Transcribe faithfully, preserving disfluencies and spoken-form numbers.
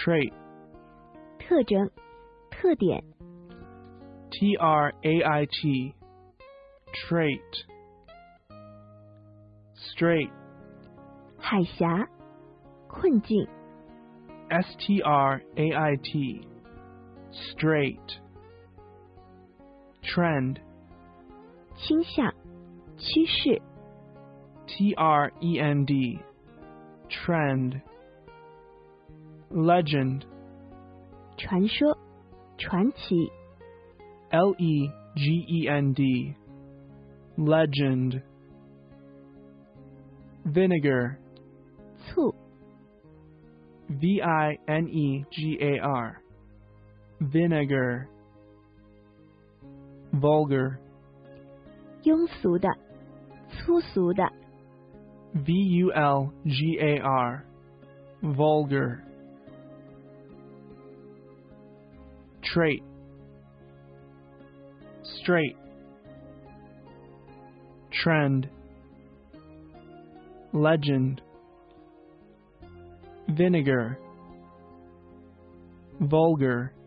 trait, 特征、特点、 T R A I T, trait, straight, 海峡、困境、 S T R A I T, straight, trend, 倾向、趋势、 T R E N D, trend, legend, 传说、传奇、 L E G E N D, legend, vinegar, 醋、 V I N E G A R, vinegar, vulgar, 庸俗的、粗俗的、 V U L G A R, vulgar, trait, straight, trend, legend, vinegar, vulgar.